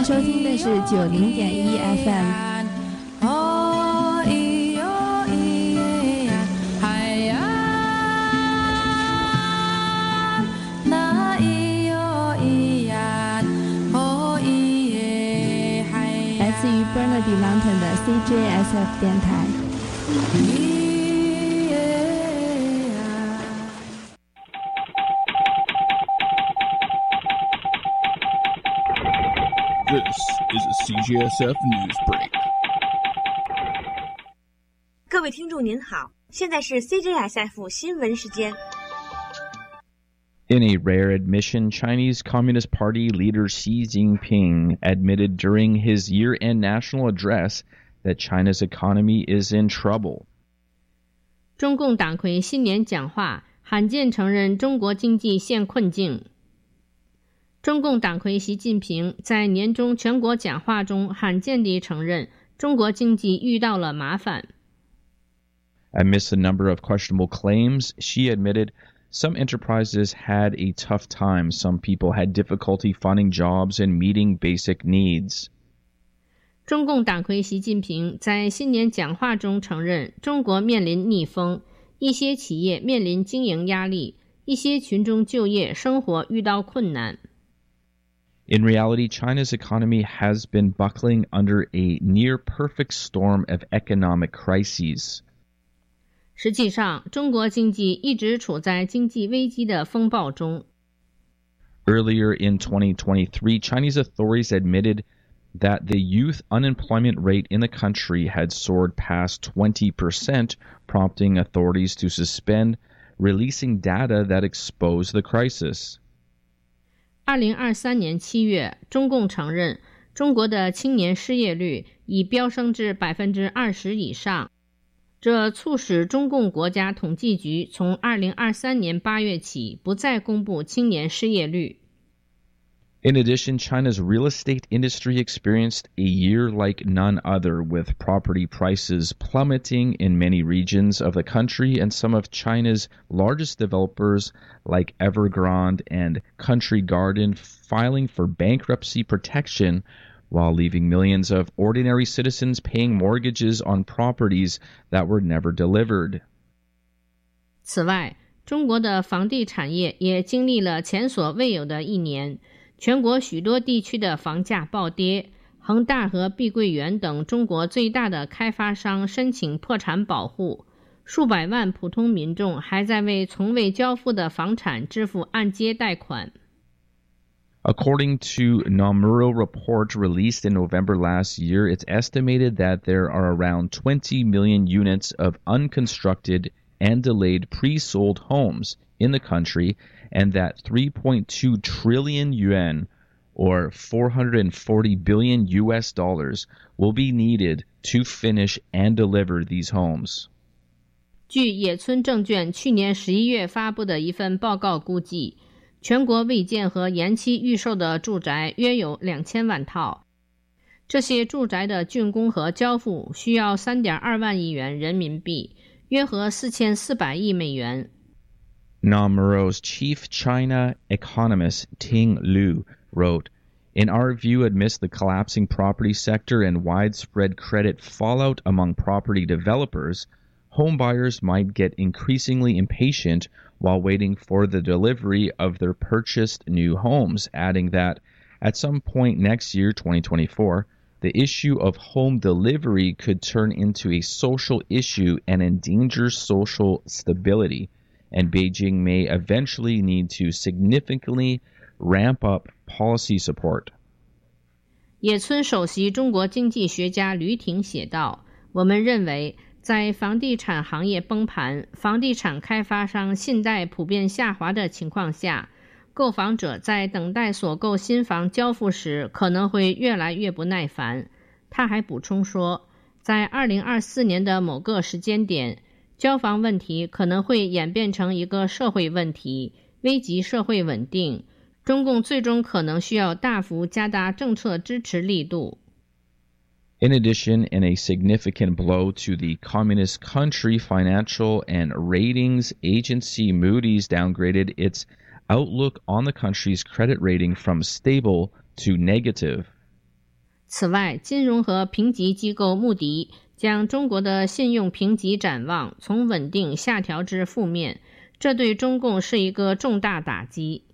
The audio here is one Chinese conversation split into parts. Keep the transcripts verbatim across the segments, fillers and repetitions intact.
在收听的是九零点一 F M。自于 Bernardine Mountain 的 C J S F 电台。 This is a C J S F news break. 各位听众您好，现在是 C J S F 新闻时间。 In a rare admission, Chinese Communist Party leader Xi Jinping admitted during his year-end national address that China's economy is in trouble. 中共党魁新年讲话罕见承认中国经济陷困境。中共党魁习近平在年终全国讲话中罕见地承认中国经济遇到了麻烦。 Amidst a number of questionable claims, Xi admitted,Some enterprises had a tough time. Some people had difficulty finding jobs and meeting basic needs. 中共党魁习近平在新年讲话中承认，中国面临逆风，一些企业面临经营压力，一些群众就业、生活遇到困难。 In reality, China's economy has been buckling under a near-perfect storm of economic crises. 实际上，中国经济一直处在经济危机的风暴中。 Earlier in twenty twenty-three, Chinese authorities admitted that the youth unemployment rate in the country had soared past twenty percent, prompting authorities to suspend releasing data that exposed the crisis. 二零二三年七月，中共承认中国的青年失业率已飙升至百分之二十以上。这促使中共国家统计局从二零二三年八月起不再公布青年失业率。 In addition, China's real estate industry experienced a year like none other, with property prices plummeting in many regions of the country, and some of China's largest developers like Evergrande and Country Garden filing for bankruptcy protection,while leaving millions of ordinary citizens paying mortgages on properties that were never delivered. 此外，中国的房地产业也经历了前所未有的一年，全国许多地区的房价暴跌，恒大和碧桂园等中国最大的开发商申请破产保护，数百万普通民众还在为从未交付的房产支付按揭贷款。 According to Nomura report released in November last year, it's estimated that there are around twenty million units of unconstructed and delayed pre-sold homes in the country, and that three point two trillion yuan, or four hundred forty billion U S dollars, will be needed to finish and deliver these homes. 据野村证券去年十一月发布的一份报告估计，全国未建和延期预售的住宅约有两千万套，这些住宅的竣工和交付需要 三点二万亿元人民币，约合四千四百亿美元。 Nomura's chief China economist Ting Lu wrote, "In our view, amidst the collapsing property sector and widespread credit fallout among property developers, home buyers might get increasingly impatient while waiting for the delivery of their purchased new homes," adding that at some point next year, twenty twenty-four, the issue of home delivery could turn into a social issue and endanger social stability, and Beijing may eventually need to significantly ramp up policy support. 野村首席中国经济学家吕挺写道，我们认为在房地产行业崩盘、房地产开发商信贷普遍下滑的情况下，购房者在等待所购新房交付时可能会越来越不耐烦。他还补充说，在二零二四年的某个时间点，交房问题可能会演变成一个社会问题，危及社会稳定。中共最终可能需要大幅加大政策支持力度。 In addition, in a significant blow to the communist country, financial and ratings agency Moody's downgraded its outlook on the country's credit rating from stable to negative. 此外，金融和评级机构穆迪将中国的信用评级展望从稳定下调至负面，这对中共是一个重大打击。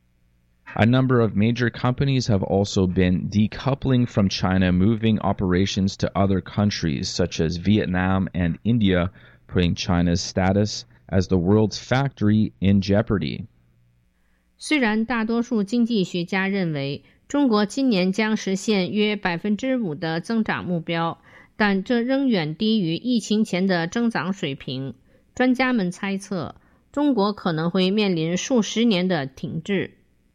A number of major companies have also been decoupling from China, moving operations to other countries such as Vietnam and India, putting China's status as the world's factory in jeopardy. 虽然大多数经济学家认为中国今年将实现约 百分之五 的增长目标，但这仍远低于疫情前的增长水平。专家们猜测，中国可能会面临数十年的停滞。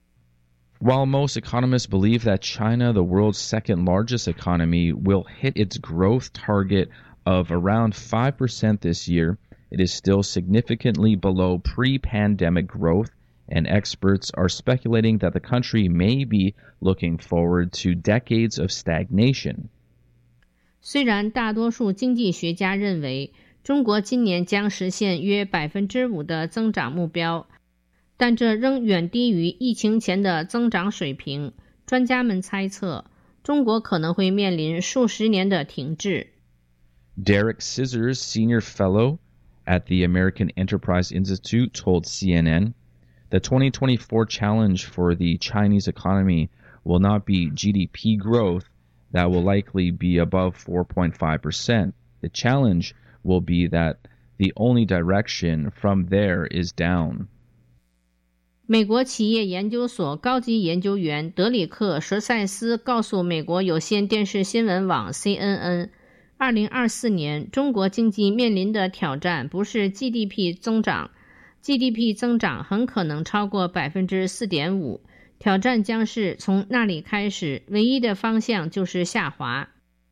While most economists believe that China, the world's second largest economy, will hit its growth target of around five percent this year, it is still significantly below pre-pandemic growth, and experts are speculating that the country may be looking forward to decades of stagnation. 虽然大多数经济学家认为中国今年将实现约 百分之五 的增长目标，但这仍远低于疫情前的增长水平。专家们猜测，中国可能会面临数十年的停滞。 Derek Scissors, senior fellow at the American Enterprise Institute, told C N N, "The twenty twenty-four challenge for the Chinese economy will not be G D P growth that will likely be above four point five percent. The challenge will be that the only direction from there is down." 美国企业研究所高级研究员德里克·舍塞斯告诉美国有线电视新闻网 C N N， 二零二四年中国经济面临的挑战不是 G D P 增长 ，G D P 增长很可能超过 百分之四点五， 挑战将是从那里开始，唯一的方向就是下滑。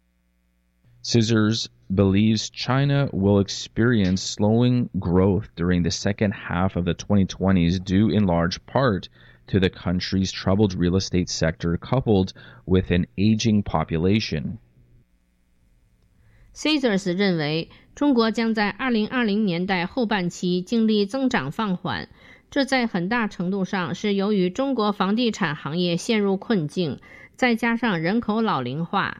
Scissors believes China will experience slowing growth during the second half of the twenty twenties due in large part to the country's troubled real estate sector coupled with an aging population. Scissors 认为中国将在二零二零年代后半期经历增长放缓，这在很大程度上是由于中国房地产行业陷入困境，再加上人口老龄化。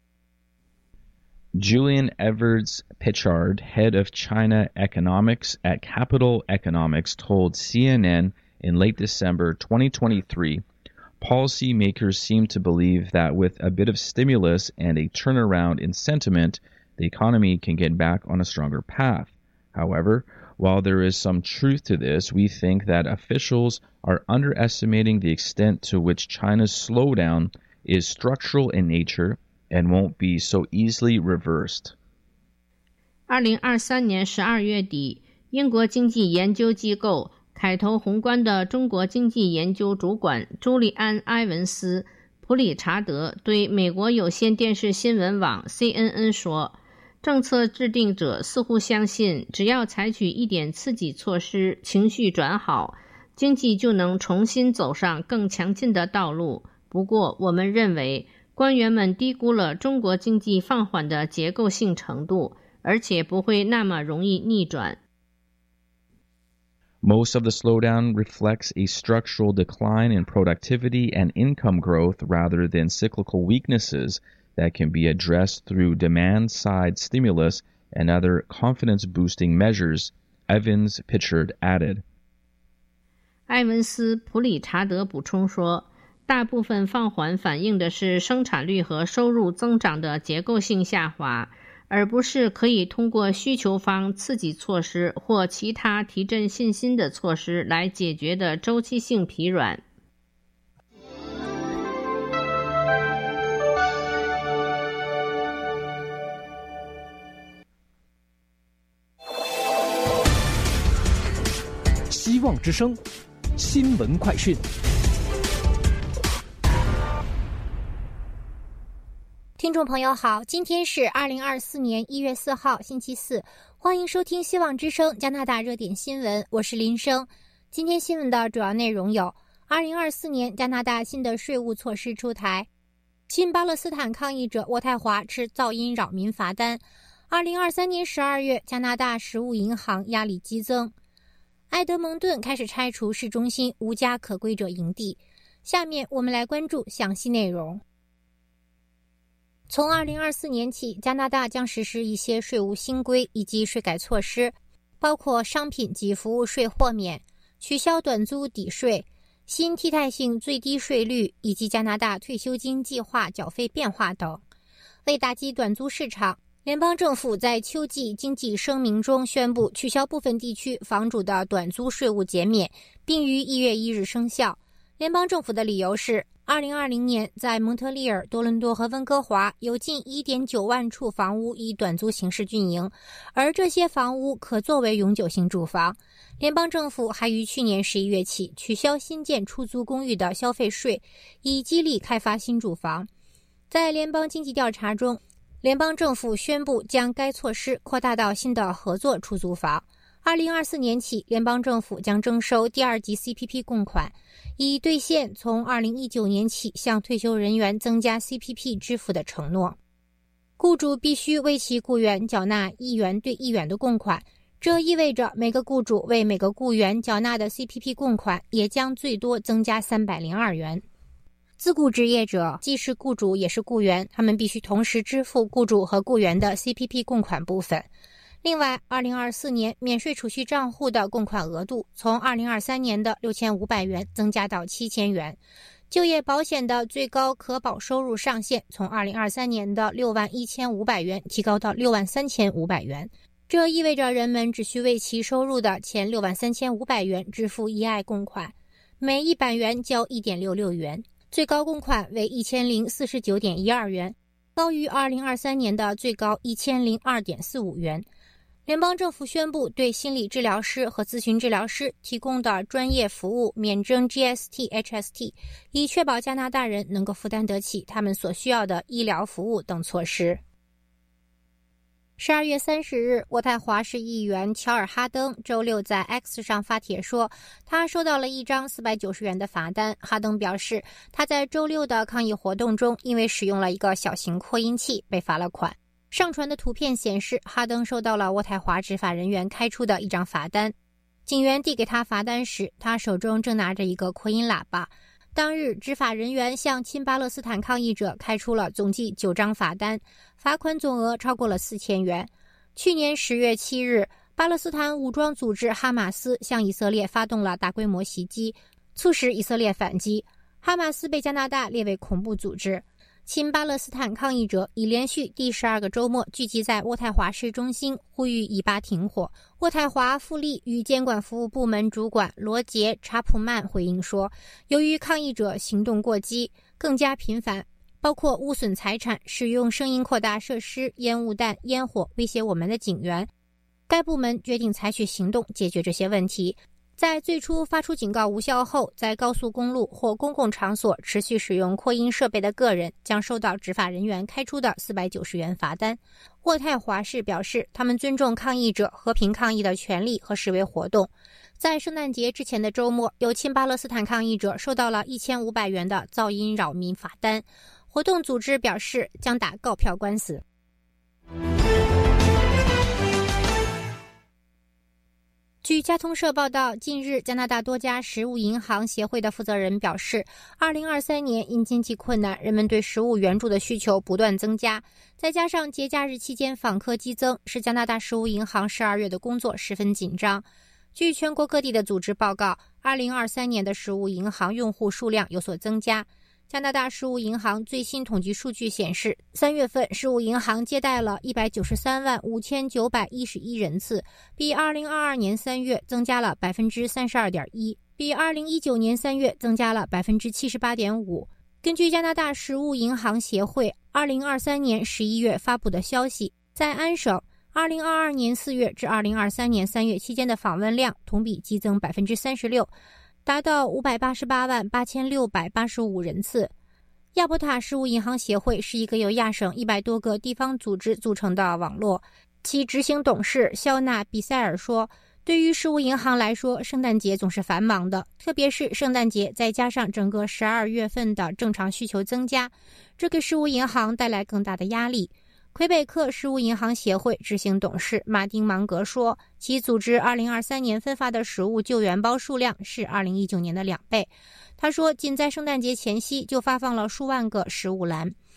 Julian Everts Pichard, head of China economics at Capital Economics, told C N N in late December twenty twenty-three, policymakers seem to believe that with a bit of stimulus and a turnaround in sentiment, the economy can get back on a stronger path. However, while there is some truth to this, we think that officials are underestimating the extent to which China's slowdown is structural in nature and won't be so easily reversed. 二零二三年十二月底，英国经济研究机构凯投宏观的中国经济研究主管朱利安·埃文斯·普里查德对美国有线电视新闻网 C N N 说，政策制定者似乎相信只要采取一点刺激措施，情绪转好，经济就能重新走上更强劲的道路。不过我们认为官员们低估了中国经济放缓的结构性程度，而且不会那么容易逆转。 Most of the slowdown reflects a structural decline in productivity and income growth rather than cyclical weaknesses that can be addressed through demand-side stimulus and other confidence-boosting measures, Evans Pichard added. 埃文斯·普里查德补充说，大部分放缓反映的是生产率和收入增长的结构性下滑，而不是可以通过需求方刺激措施或其他提振信心的措施来解决的周期性疲软。 希望之声新闻快讯。 听众朋友好，今天是二零二四年一月四号星期四，欢迎收听希望之声加拿大热点新闻，我是林生。今天新闻的主要内容有：二零二四年加拿大新的税务措施出台；亲巴勒斯坦抗议者渥太华吃噪音扰民罚单；二零二三年十二月加拿大食物银行压力激增；埃德蒙顿开始拆除市中心无家可归者营地。下面我们来关注详细内容。 从二零二四年起，加拿大将实施一些税务新规以及税改措施，包括商品及服务税豁免、取消短租抵税、新替代性最低税率以及加拿大退休金计划缴费变化等。为打击短租市场，联邦政府在秋季经济声明中宣布取消部分地区房主的短租税务减免，并于一月一日生效。联邦政府的理由是，二零二零年在蒙特利尔、多伦多和温哥华有近 一点九万处房屋以短租形式运营，而这些房屋可作为永久性住房。联邦政府还于去年十一月起取消新建出租公寓的消费税，以激励开发新住房。在联邦经济调查中，联邦政府宣布将该措施扩大到新的合作出租房。二零二四年起，联邦政府将征收第二级 C P P 供款，以兑现从二零一九年起向退休人员增加 C P P 支付的承诺。雇主必须为其雇员缴纳一元对一元的供款，这意味着每个雇主为每个雇员缴纳的 C P P 供款也将最多增加三百零二元。自雇职业者既是雇主也是雇员，他们必须同时支付雇主和雇员的 C P P 供款部分。另外，二零二四年免税储蓄账户的供款额度从二零二三年的六千五百元增加到七千元。就业保险的最高可保收入上限从二零二三年的六万一千五百元提高到六万三千五百元。这意味着人们只需为其收入的前六万三千五百元支付一爱供款，每一百元交 一点六六元，最高供款为一千零四十九点一二元，高于二零二三年的最高一千零二点四五元。联邦政府宣布对心理治疗师和咨询治疗师提供的专业服务免征 G S T H S T， 以确保加拿大人能够负担得起他们所需要的医疗服务等措施。十二月三十日，渥太华市议员乔尔·哈登周六在 X 上发帖说，他收到了一张四百九十元的罚单。哈登表示，他在周六的抗议活动中因为使用了一个小型扩音器被罚了款。上传的图片显示，哈登收到了渥太华执法人员开出的一张罚单。警员递给他罚单时，他手中正拿着一个扩音喇叭。当日，执法人员向亲巴勒斯坦抗议者开出了总计九张罚单，罚款总额超过了四千元。去年十月七日，巴勒斯坦武装组织哈马斯向以色列发动了大规模袭击，促使以色列反击。哈马斯被加拿大列为恐怖组织。亲巴勒斯坦抗议者已连续第十二个周末聚集在渥太华市中心，呼吁以巴停火。渥太华富利与监管服务部门主管罗杰·查普曼回应说，由于抗议者行动过激，更加频繁，包括污损财产、使用声音扩大设施、烟雾弹、烟火威胁我们的警员，该部门决定采取行动解决这些问题。在最初发出警告无效后，在高速公路或公共场所持续使用扩音设备的个人将收到执法人员开出的四百九十元罚单。渥太华市表示，他们尊重抗议者和平抗议的权利和示威活动。在圣诞节之前的周末，有亲巴勒斯坦抗议者收到了一千五百元的噪音扰民罚单。活动组织表示将打告票官司。据加通社报道，近日加拿大多家食物银行协会的负责人表示，二零二三年因经济困难，人们对食物援助的需求不断增加，再加上节假日期间访客激增，使加拿大食物银行十二月的工作十分紧张。据全国各地的组织报告，二零二三年的食物银行用户数量有所增加。加拿大食物银行最新统计数据显示，三月份食物银行接待了一百九十三万五千九百一十一人次，比二零二二年三月增加了 百分之三十二点一， 比二零一九年三月增加了 百分之七十八点五。根据加拿大食物银行协会二零二三年十一月发布的消息，在安省二零二二年四月至二零二三年三月期间的访问量同比激增 百分之三十六，达到五百八十八万八千六百八十五人次。亚伯塔食物银行协会是一个由亚省一百多个地方组织组成的网络，其执行董事肖纳·比塞尔说，对于食物银行来说，圣诞节总是繁忙的，特别是圣诞节再加上整个十二月份的正常需求增加，这给食物银行带来更大的压力。魁北克食物银行协会执行董事马丁·芒格说，其组织二零二三年分发的食物救援包数量是二零一九年的两倍。他说，仅在圣诞节前夕就发放了数万个食物篮。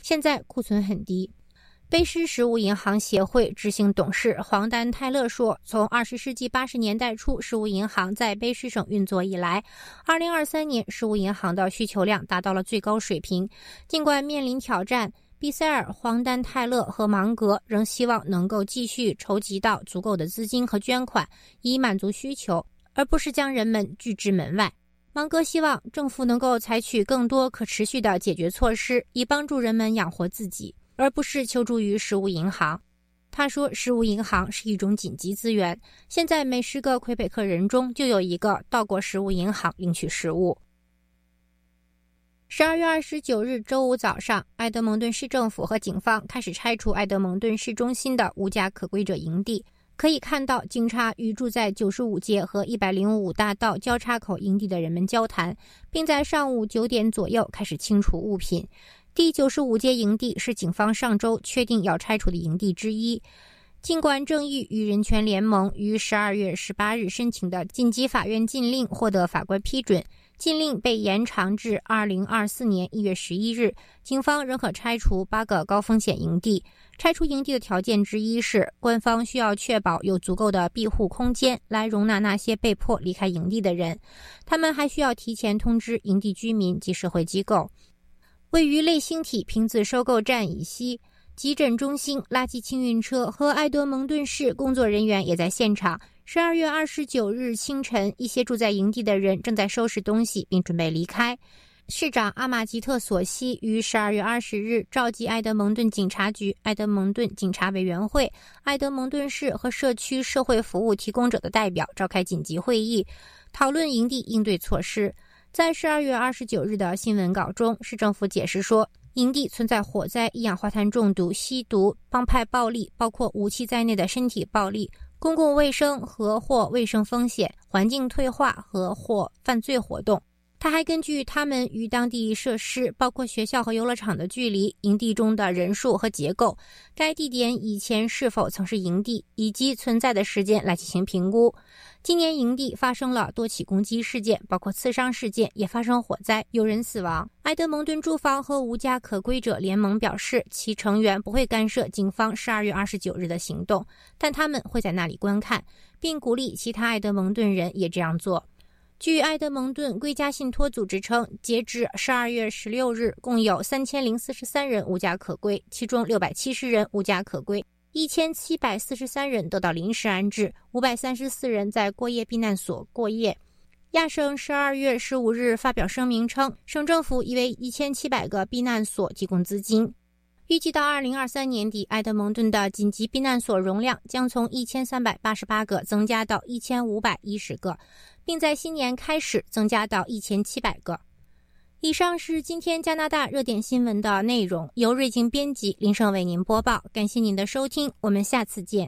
现在库存很低。卑诗食物银行协会执行董事黄丹泰勒说，从二十世纪八十年代初食物银行在卑诗省运作以来，二零二三年食物银行的需求量达到了最高水平。尽管面临挑战，比塞尔、黄丹泰勒和芒格仍希望能够继续筹集到足够的资金和捐款，以满足需求，而不是将人们拒之门外。芒格希望政府能够采取更多可持续的解决措施，以帮助人们养活自己，而不是求助于食物银行。他说，食物银行是一种紧急资源，现在每十个魁北克人中就有一个到过食物银行领取食物。十二月二十九日周五早上，埃德蒙顿市政府和警方开始拆除埃德蒙顿市中心的无家可归者营地。可以看到，警察与住在九十五街和一百零五大道交叉口营地的人们交谈，并在上午九点左右开始清除物品。第九十五街营地是警方上周确定要拆除的营地之一。尽管正义与人权联盟于十二月十八日申请的紧急法院禁令获得法官批准，禁令被延长至二零二四年一月十一日，警方仍可拆除八个高风险营地。拆除营地的条件之一是，官方需要确保有足够的庇护空间来容纳那些被迫离开营地的人。他们还需要提前通知营地居民及社会机构。位于类星体瓶子收购站以西，急诊中心、垃圾清运车和埃德蒙顿市工作人员也在现场。十二月二十九日清晨，一些住在营地的人正在收拾东西并准备离开。市长阿马吉特索西于十二月二十日召集埃德蒙顿警察局、埃德蒙顿警察委员会、埃德蒙顿市和社区社会服务提供者的代表召开紧急会议，讨论营地应对措施。在十二月二十九日的新闻稿中，市政府解释说，营地存在火灾、一氧化碳中毒、吸毒、帮派暴力，包括武器在内的身体暴力、公共卫生和或卫生风险、环境退化和或犯罪活动。他还根据他们与当地设施，包括学校和游乐场的距离、营地中的人数和结构、该地点以前是否曾是营地以及存在的时间来进行评估。今年营地发生了多起攻击事件，包括刺伤事件，也发生火灾，有人死亡。埃德蒙顿住房和无家可归者联盟表示，其成员不会干涉警方十二月二十九日的行动，但他们会在那里观看，并鼓励其他埃德蒙顿人也这样做。据埃德蒙顿归家信托组织称，截至十二月十六日，共有三千零四十三人无家可归，其中六百七十人无家可归，一千七百四十三人得到临时安置，五百三十四人在过夜避难所过夜。亚省十二月十五日发表声明称，省政府已为一千七百个避难所提供资金。预计到二零二三年底，埃德蒙顿的紧急避难所容量将从一千三百八十八个增加到一千五百一十个，并在新年开始增加到一千七百个。以上是今天加拿大热点新闻的内容，由瑞静编辑，林胜为您播报。感谢您的收听，我们下次见。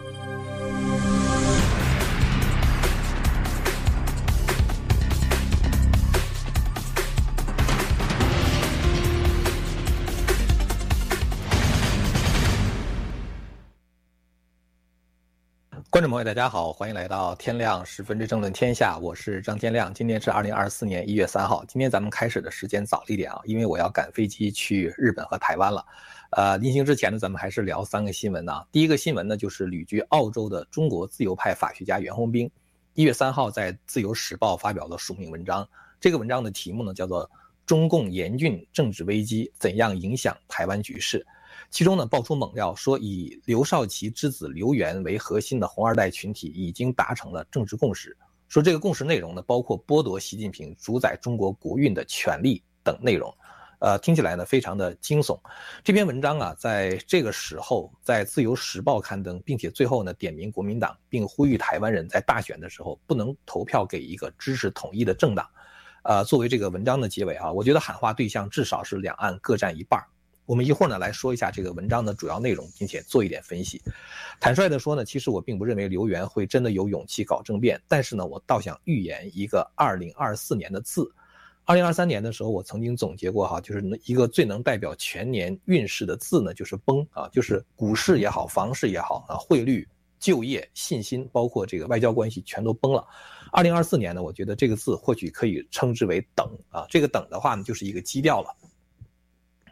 观众朋友大家好，欢迎来到天亮十分之争论天下，我是张天亮。今天是二零二四年一月三号，今天咱们开始的时间早了一点啊，因为我要赶飞机去日本和台湾了。呃，临行之前呢，咱们还是聊三个新闻啊。第一个新闻呢，就是旅居澳洲的中国自由派法学家袁宏兵，一月三号在《自由时报》发表了署名文章。这个文章的题目呢，叫做《中共严峻政治危机怎样影响台湾局势》。其中呢，爆出猛料说，以刘少奇之子刘源为核心的红二代群体已经达成了政治共识，说这个共识内容呢，包括剥夺习近平主宰中国国运的权利等内容。呃，听起来呢非常的惊悚。这篇文章啊，在这个时候在《自由时报》刊登，并且最后呢点名国民党，并呼吁台湾人在大选的时候不能投票给一个支持统一的政党。呃，作为这个文章的结尾啊，我觉得喊话对象至少是两岸各占一半。我们一会儿呢来说一下这个文章的主要内容，并且做一点分析。坦率的说呢，其实我并不认为刘源会真的有勇气搞政变，但是呢，我倒想预言一个二零二四年的字。二零二三年的时候，我曾经总结过哈，就是一个最能代表全年运势的字呢，就是崩啊，就是股市也好，房市也好啊，汇率、就业、信心，包括这个外交关系全都崩了。二零二四年呢，我觉得这个字或许可以称之为等啊，这个等的话呢，就是一个基调了。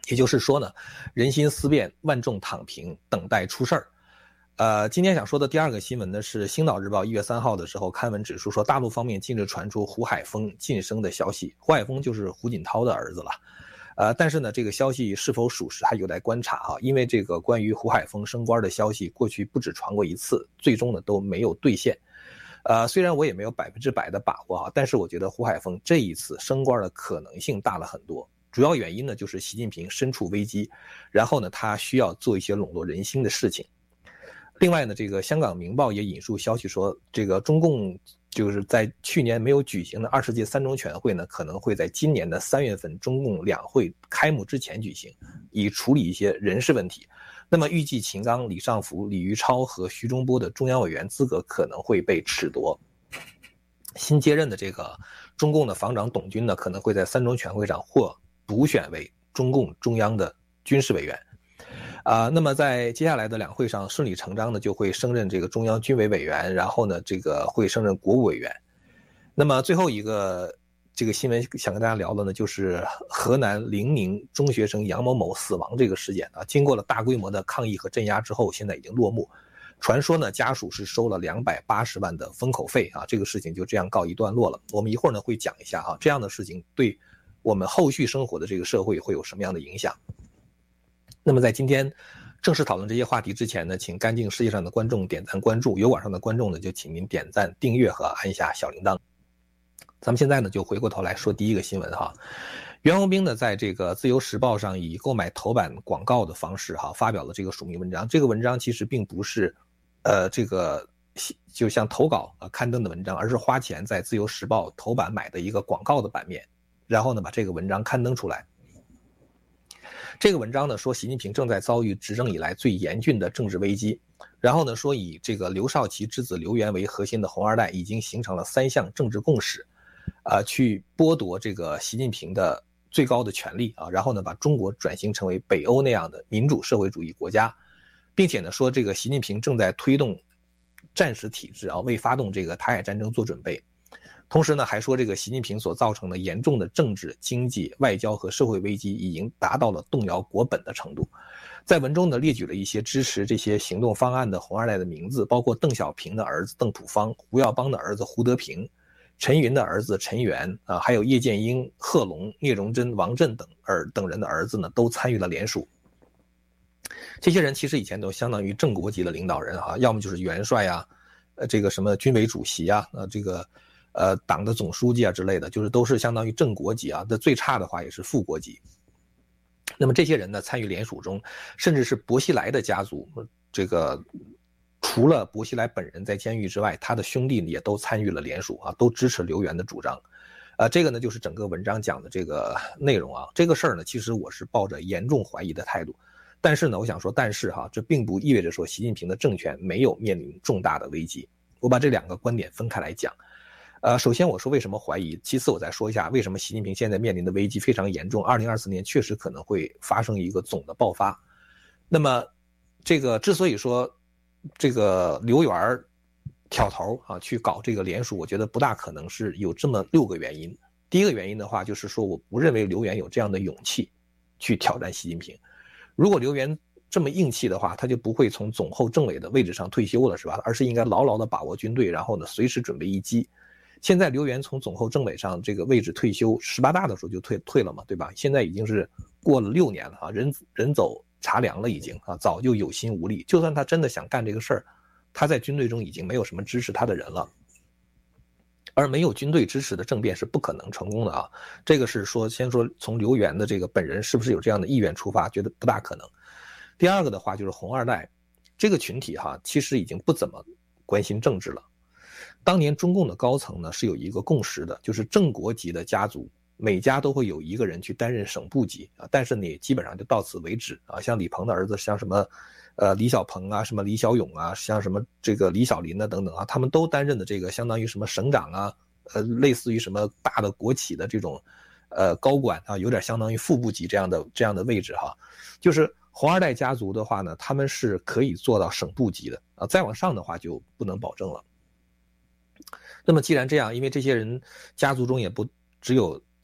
也就是说呢，人心思变，万众躺平，等待出事儿。呃，今天想说的第二个新闻呢，是《星岛日报》一月三号的时候刊文指出说，大陆方面近日传出胡海峰晋升的消息。胡海峰就是胡锦涛的儿子了，呃，但是呢，这个消息是否属实还有待观察啊，因为这个关于胡海峰升官的消息，过去不止传过一次，最终呢都没有兑现。呃，虽然我也没有百分之百的把握啊，但是我觉得胡海峰这一次升官的可能性大了很多。主要原因呢，就是习近平身处危机，然后呢，他需要做一些笼络人心的事情。另外呢，这个香港明报也引述消息说，这个中共就是在去年没有举行的二十届三中全会呢，可能会在今年的三月份中共两会开幕之前举行，以处理一些人事问题。那么预计秦刚、李尚福、李宇超和徐中波的中央委员资格可能会被褫夺。新接任的这个中共的防长董军呢，可能会在三中全会上获补选为中共中央的军事委员。啊、呃，那么在接下来的两会上顺理成章的就会升任这个中央军委委员，然后呢，这个会升任国务委员。那么最后一个这个新闻想跟大家聊的呢，就是河南灵宁中学生杨某某死亡这个事件啊，经过了大规模的抗议和镇压之后，现在已经落幕。传说呢，家属是收了两百八十万的封口费啊，这个事情就这样告一段落了。我们一会儿呢会讲一下啊，这样的事情对我们后续生活的这个社会会有什么样的影响。那么在今天正式讨论这些话题之前呢，请干净世界上的观众点赞关注，有网上的观众呢就请您点赞订阅和按下小铃铛。咱们现在呢就回过头来说第一个新闻哈，袁宏兵呢在这个自由时报上以购买头版广告的方式哈发表了这个署名文章。这个文章其实并不是呃这个就像投稿啊刊登的文章，而是花钱在自由时报头版买的一个广告的版面，然后呢把这个文章刊登出来。这个文章呢说习近平正在遭遇执政以来最严峻的政治危机，然后呢说以这个刘少奇之子刘源为核心的红二代已经形成了三项政治共识，呃，去剥夺这个习近平的最高的权利啊，然后呢把中国转型成为北欧那样的民主社会主义国家，并且呢说这个习近平正在推动战时体制啊，为发动这个台海战争做准备。同时呢，还说这个习近平所造成的严重的政治、经济、外交和社会危机已经达到了动摇国本的程度。在文中呢，列举了一些支持这些行动方案的红二代的名字，包括邓小平的儿子邓朴方、胡耀邦的儿子胡德平、陈云的儿子陈元啊，还有叶剑英、贺龙、聂荣臻、王震等儿等人的儿子呢，都参与了联署。这些人其实以前都相当于正国级的领导人哈、啊，要么就是元帅啊，呃，这个什么军委主席啊，呃，这个。呃，党的总书记啊之类的，就是都是相当于正国级啊，那最差的话也是副国级。那么这些人呢，参与联署中，甚至是薄熙来的家族，这个除了薄熙来本人在监狱之外，他的兄弟也都参与了联署啊，都支持刘源的主张。呃，这个呢就是整个文章讲的这个内容啊。这个事儿呢，其实我是抱着严重怀疑的态度。但是呢，我想说，但是哈，这并不意味着说习近平的政权没有面临重大的危机。我把这两个观点分开来讲。呃，首先我说为什么怀疑，其次我再说一下为什么习近平现在面临的危机非常严重，二零二四年确实可能会发生一个总的爆发。那么这个之所以说这个刘源挑头啊去搞这个联署，我觉得不大可能，是有这么六个原因。第一个原因的话，就是说我不认为刘源有这样的勇气去挑战习近平。如果刘源这么硬气的话，他就不会从总后政委的位置上退休了，是吧？而是应该牢牢的把握军队，然后呢随时准备一击。现在刘源从总后政委上这个位置退休，十八大的时候就退退了嘛，对吧？现在已经是过了六年了啊，人人走茶凉了已经啊，早就有心无力。就算他真的想干这个事儿，他在军队中已经没有什么支持他的人了。而没有军队支持的政变是不可能成功的啊，这个是说先说从刘源的这个本人是不是有这样的意愿出发，觉得不大可能。第二个的话就是红二代这个群体哈，其实已经不怎么关心政治了。当年中共的高层呢是有一个共识的，就是正国级的家族每家都会有一个人去担任省部级啊，但是呢基本上就到此为止啊。像李鹏的儿子，像什么呃李小鹏啊，什么李小勇啊，像什么这个李小林啊等等啊，他们都担任的这个相当于什么省长啊，呃类似于什么大的国企的这种呃高管啊，有点相当于副部级这样的这样的位置哈。就是红二代家族的话呢，他们是可以做到省部级的啊，再往上的话就不能保证了。那么既然这样，因为这些人家族中也不只有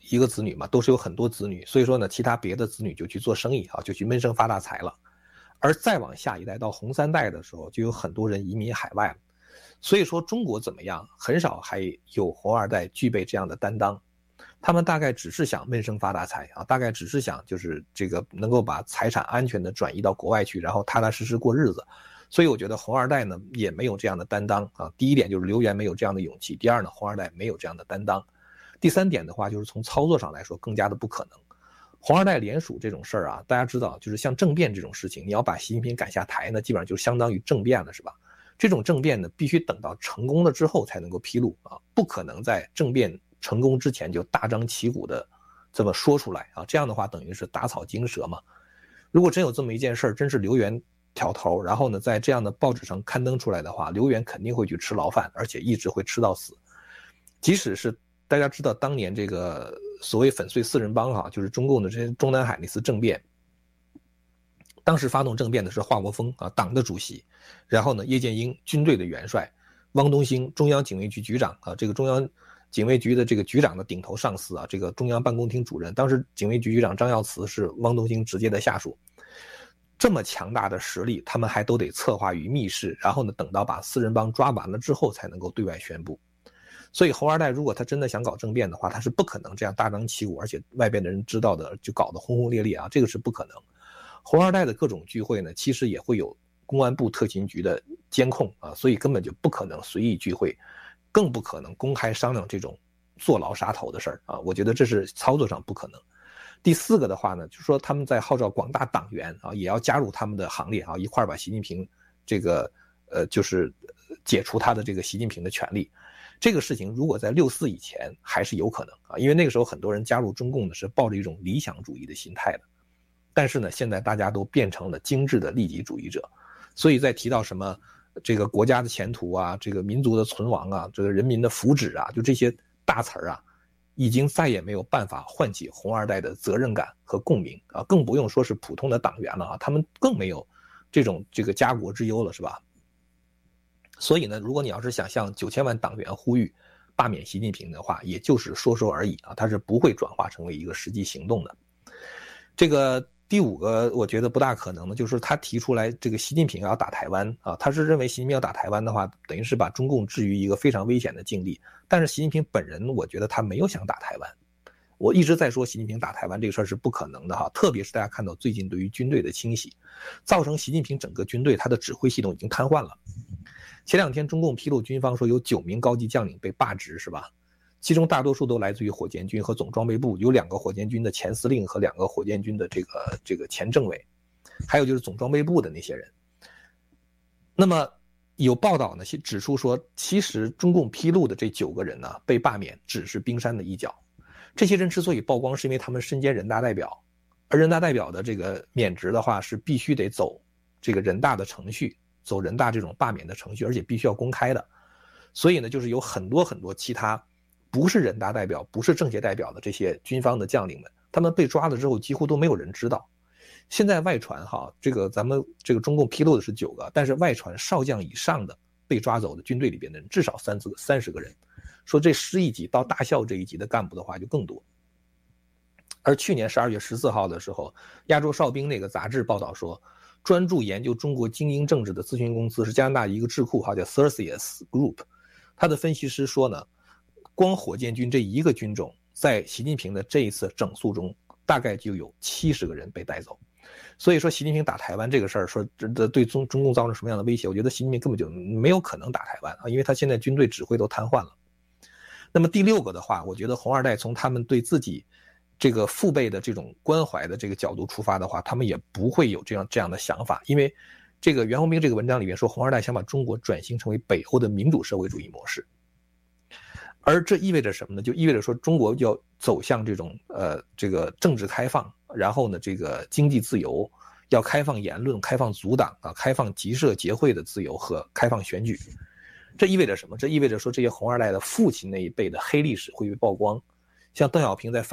一个子女嘛，都是有很多子女，所以说呢，其他别的子女就去做生意啊，就去闷声发大财了。而再往下一代到红三代的时候，就有很多人移民海外了。所以说中国怎么样，很少还有红二代具备这样的担当。他们大概只是想闷声发大财啊，大概只是想就是这个能够把财产安全的转移到国外去，然后踏踏实实过日子。所以我觉得红二代呢也没有这样的担当啊。第一点就是刘源没有这样的勇气，第二呢，红二代没有这样的担当。第三点的话，就是从操作上来说更加的不可能。红二代联署这种事儿啊，大家知道，就是像政变这种事情，你要把习近平赶下台呢，基本上就相当于政变了，是吧？这种政变呢，必须等到成功了之后才能够披露啊，不可能在政变成功之前就大张旗鼓的这么说出来啊，这样的话等于是打草惊蛇嘛。如果真有这么一件事儿，真是刘源挑头，然后呢，在这样的报纸上刊登出来的话，刘源肯定会去吃牢饭，而且一直会吃到死。即使是大家知道当年这个所谓粉碎四人帮哈，就是中共的这些中南海那次政变，当时发动政变的是华国锋啊，党的主席，然后呢，叶剑英军队的元帅，汪东兴中央警卫局局长啊，这个中央警卫局的这个局长的顶头上司啊，这个中央办公厅主任，当时警卫局局长张耀祠是汪东兴直接的下属。这么强大的实力，他们还都得策划于密室，然后呢，等到把四人帮抓完了之后才能够对外宣布。所以红二代如果他真的想搞政变的话，他是不可能这样大张旗鼓，而且外边的人知道的就搞得轰轰烈烈啊，这个是不可能。红二代的各种聚会呢，其实也会有公安部特勤局的监控啊，所以根本就不可能随意聚会，更不可能公开商量这种坐牢杀头的事儿啊，我觉得这是操作上不可能。第四个的话呢，就是说他们在号召广大党员啊，也要加入他们的行列啊，一块儿把习近平这个呃，就是解除他的这个习近平的权利。这个事情如果在六四以前还是有可能啊，因为那个时候很多人加入中共呢是抱着一种理想主义的心态的，但是呢，现在大家都变成了精致的利己主义者，所以在提到什么这个国家的前途啊，这个民族的存亡啊，这个人民的福祉啊，就这些大词儿啊，已经再也没有办法唤起红二代的责任感和共鸣啊，更不用说是普通的党员了啊，他们更没有这种这个家国之忧了，是吧？所以呢，如果你要是想向九千万党员呼吁罢免习近平的话，也就是说说而已啊，它是不会转化成为一个实际行动的。这个第五个我觉得不大可能的，就是他提出来这个习近平要打台湾啊，他是认为习近平要打台湾的话，等于是把中共置于一个非常危险的境地。但是习近平本人，我觉得他没有想打台湾。我一直在说习近平打台湾这个事儿是不可能的哈，特别是大家看到最近对于军队的清洗，造成习近平整个军队他的指挥系统已经瘫痪了。前两天中共披露军方说有九名高级将领被罢职，是吧？其中大多数都来自于火箭军和总装备部，有两个火箭军的前司令和两个火箭军的这个这个前政委，还有就是总装备部的那些人。那么有报道呢指出说，其实中共披露的这九个人呢被罢免只是冰山的一角。这些人之所以曝光，是因为他们身兼人大代表，而人大代表的这个免职的话是必须得走这个人大的程序，走人大这种罢免的程序，而且必须要公开的。所以呢，就是有很多很多其他不是人大代表、不是政协代表的这些军方的将领们，他们被抓了之后，几乎都没有人知道。现在外传哈，这个咱们这个中共披露的是九个，但是外传少将以上的被抓走的军队里边的人至少三十个三十个人，说这师一级到大校这一级的干部的话就更多。而去年十二月十四号的时候，亚洲哨兵那个杂志报道说，专注研究中国精英政治的咨询公司是加拿大一个智库哈，叫 Celsius Group， 他的分析师说呢，光火箭军这一个军种在习近平的这一次整肃中大概就有七十个人被带走。所以说习近平打台湾这个事儿，说这对中中共造成什么样的威胁，我觉得习近平根本就没有可能打台湾啊，因为他现在军队指挥都瘫痪了。那么第六个的话，我觉得红二代从他们对自己这个父辈的这种关怀的这个角度出发的话，他们也不会有这样这样的想法。因为这个袁宏兵这个文章里面说，红二代想把中国转型成为北欧的民主社会主义模式，而这意味着什么呢？就意味着说中国要走向这种呃这个政治开放，然后呢这个经济自由，要开放言论、开放组党啊、开放集社结会的自由和开放选举。这意味着什么？这意味着说这些红二代的父亲那一辈的黑历史会被曝光。像邓小平在反